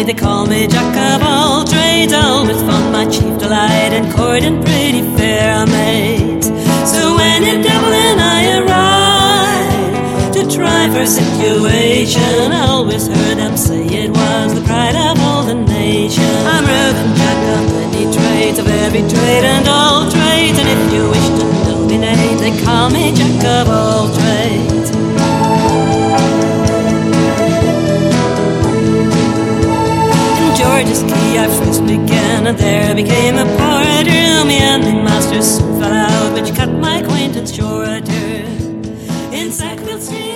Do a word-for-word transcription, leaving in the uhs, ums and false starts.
night. They call me Jack of all trades, always found my chief delight in courting pretty fair maids. So when the devil and I arrive to try for a situation, I always heard them say it was the pride of all the nation. I'm Reverend Jack of many trades, of every trade and all trades, and if you wish to know me name, they call me Jack of all trades. George's Key I first began, and there became a porter. Me and the master soon fell out, which cut my acquaintance shorter. In Sackville Street